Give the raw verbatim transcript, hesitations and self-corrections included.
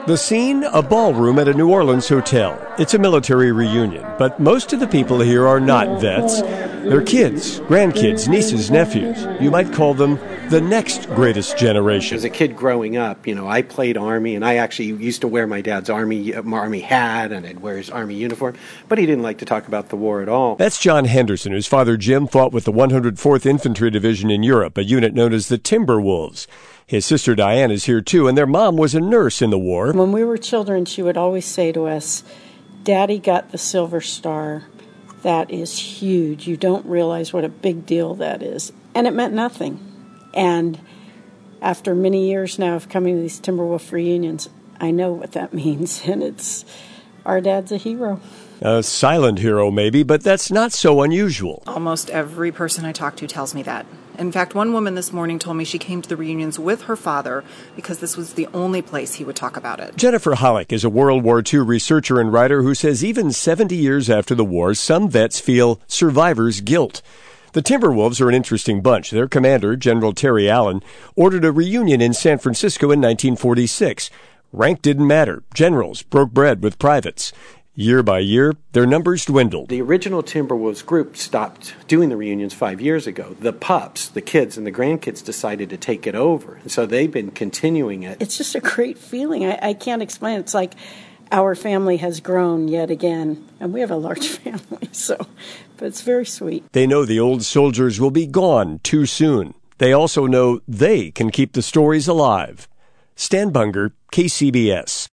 The scene, a ballroom at a New Orleans hotel. It's a military reunion, but most of the people here are not vets. They're kids, grandkids, nieces, nephews. You might call them the next greatest generation. As a kid growing up, you know, I played Army, and I actually used to wear my dad's Army Army hat, and I'd wear his Army uniform, but he didn't like to talk about the war at all. That's John Henderson, whose father Jim fought with the one hundred fourth Infantry Division in Europe, a unit known as the Timberwolves. His sister Diane is here too, and their mom was a nurse in the war. When we were children, she would always say to us, "Daddy got the Silver Star. That is huge. You don't realize what a big deal that is." And it meant nothing. And after many years now of coming to these Timberwolf reunions, I know what that means, and it's our dad's a hero. A silent hero, maybe, but that's not so unusual. Almost every person I talk to tells me that. In fact, one woman this morning told me she came to the reunions with her father because this was the only place he would talk about it. Jennifer Hollick is a World War Two researcher and writer who says even seventy years after the war, some vets feel survivors' guilt. The Timberwolves are an interesting bunch. Their commander, General Terry Allen, ordered a reunion in San Francisco in nineteen forty-six. Rank didn't matter. Generals broke bread with privates. Year by year, their numbers dwindled. The original Timberwolves group stopped doing the reunions five years ago. The pups, the kids, and the grandkids decided to take it over, and so they've been continuing it. It's just a great feeling. I, I can't explain it. It's like our family has grown yet again, and we have a large family, so but it's very sweet. They know the old soldiers will be gone too soon. They also know they can keep the stories alive. Stan Bunger, K C B S.